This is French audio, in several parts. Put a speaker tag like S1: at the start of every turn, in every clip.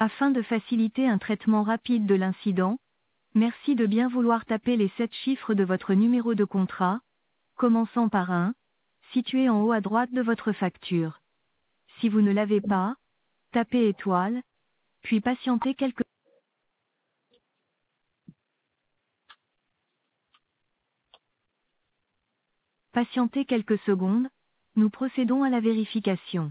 S1: Afin de faciliter un traitement rapide de l'incident, merci de bien vouloir taper les 7 chiffres de votre numéro de contrat, commençant par 1, situé en haut à droite de votre facture. Si vous ne l'avez pas, tapez étoile, puis patientez quelques secondes, nous procédons à la vérification.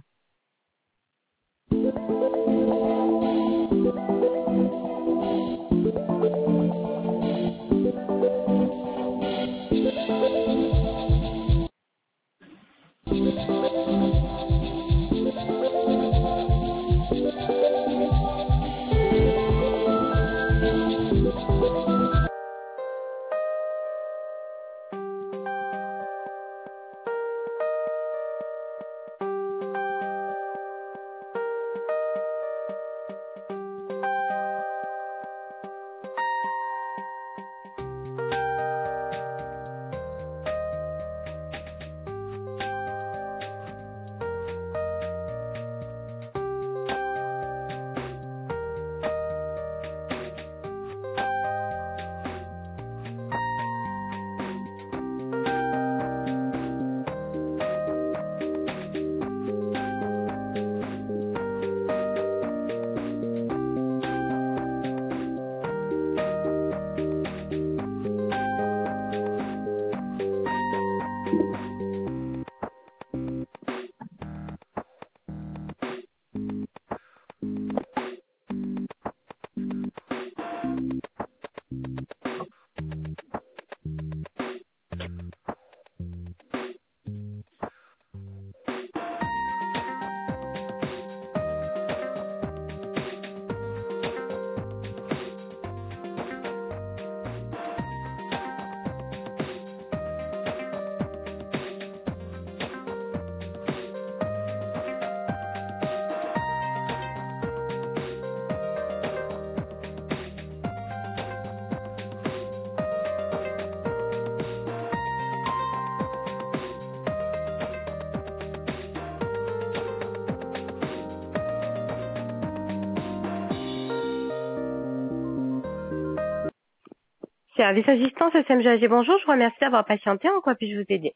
S2: Service assistance SMGAG, bonjour, je vous remercie d'avoir patienté. En quoi puis-je vous aider?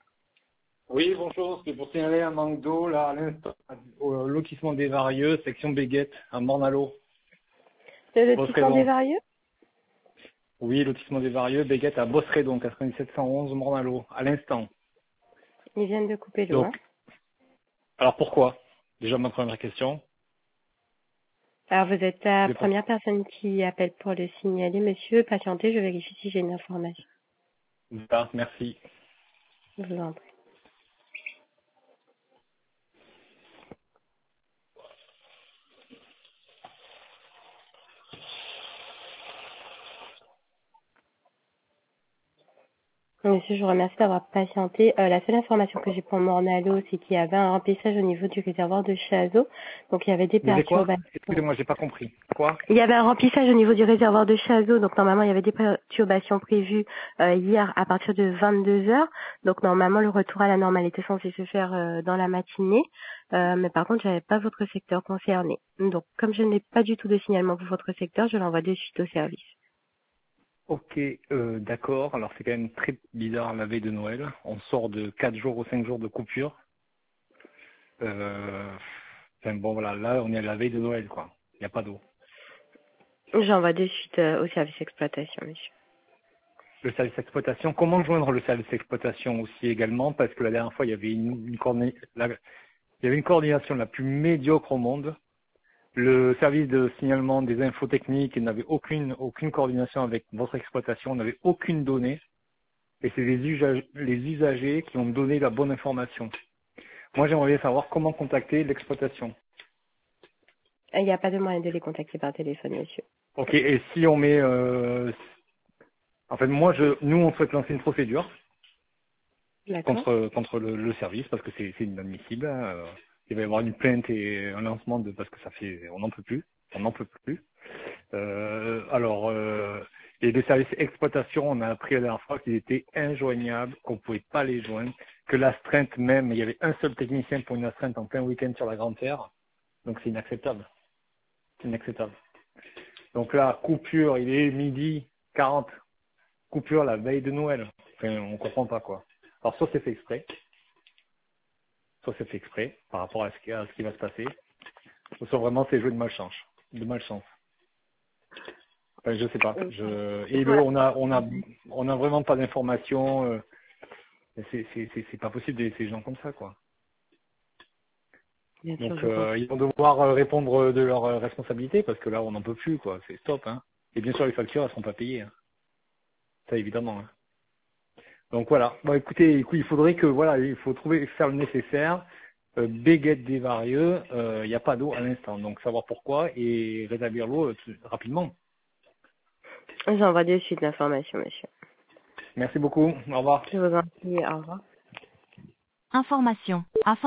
S3: Oui, bonjour, c'est pour signaler un manque d'eau, là, à l'instant, au lotissement des Varieux, section Béguette, à Morne-à-l'Eau.
S2: Le lotissement des Varieux?
S3: Oui, lotissement des Varieux, Béguette à Bosseredon, 9711, Morne-à-l'Eau, à l'instant.
S2: Ils viennent de couper l'eau.
S3: Donc, alors pourquoi? Déjà ma première question.
S2: Alors vous êtes la première personne qui appelle pour le signaler, monsieur. Patientez, je vérifie si j'ai une information.
S3: Ah, merci.
S2: Je vous en prie. Monsieur, je vous remercie d'avoir patienté. La seule information que j'ai pour Morne-à-l'Eau, c'est qu'il y avait un remplissage au niveau du réservoir de Chazot. Donc il y avait des perturbations.
S3: Excusez-moi, j'ai pas compris. Quoi?
S2: Il y avait un remplissage au niveau du réservoir de Chazot. Donc normalement, il y avait des perturbations prévues hier à partir de 22 heures. Donc normalement, le retour à la normale était censé se faire dans la matinée. Mais par contre, j'avais pas votre secteur concerné. Donc comme je n'ai pas du tout de signalement pour votre secteur, je l'envoie de suite au service.
S3: Ok, d'accord. Alors c'est quand même très bizarre la veille de Noël. On sort de 4 jours ou 5 jours de coupure. Enfin bon voilà, là on est à la veille de Noël quoi. Il n'y a pas d'eau.
S2: J'envoie de suite au service exploitation, monsieur.
S3: Le service exploitation, comment joindre le service exploitation aussi également? Parce que la dernière fois il y avait il y avait une coordination la plus médiocre au monde. Le service de signalement des infos techniques n'avait aucune coordination avec votre exploitation, n'avait aucune donnée. Et c'est les usagers qui ont donné la bonne information. Moi, j'aimerais bien savoir comment contacter l'exploitation.
S2: Il n'y a pas de moyen de les contacter par téléphone, monsieur.
S3: Ok, et si on met... En fait, nous, on souhaite lancer une procédure contre le service parce que c'est inadmissible. Hein. Il va y avoir une plainte et un lancement parce que ça fait... On n'en peut plus. On n'en peut plus. Et les services exploitation, on a appris la dernière fois qu'ils étaient injoignables, qu'on ne pouvait pas les joindre, que l'astreinte même, il y avait un seul technicien pour une astreinte en plein week-end sur la Grande Terre, donc c'est inacceptable. C'est inacceptable. Donc là, coupure, il est 12h40. Coupure la veille de Noël. Enfin, on comprend pas quoi. Alors soit c'est fait exprès, par rapport à ce qui va se passer, ou soit vraiment c'est joué de malchance. Enfin, je sais pas. On a vraiment pas d'informations. C'est pas possible de laisser les gens comme ça, quoi.
S2: Bien sûr,
S3: Donc
S2: je comprends.
S3: ils vont devoir répondre de leurs responsabilités parce que là on n'en peut plus, quoi. C'est stop, hein. Et bien sûr les factures elles seront pas payées, hein. Ça évidemment. Hein. Donc voilà. Bon écoutez, il faudrait que il faut faire le nécessaire. Béguette des varieux, il n'y a pas d'eau à l'instant, donc savoir pourquoi et rétablir l'eau rapidement.
S2: J'envoie de suite l'information, monsieur.
S3: Merci beaucoup. Au revoir.
S2: Je vous en prie, au revoir.
S1: Information.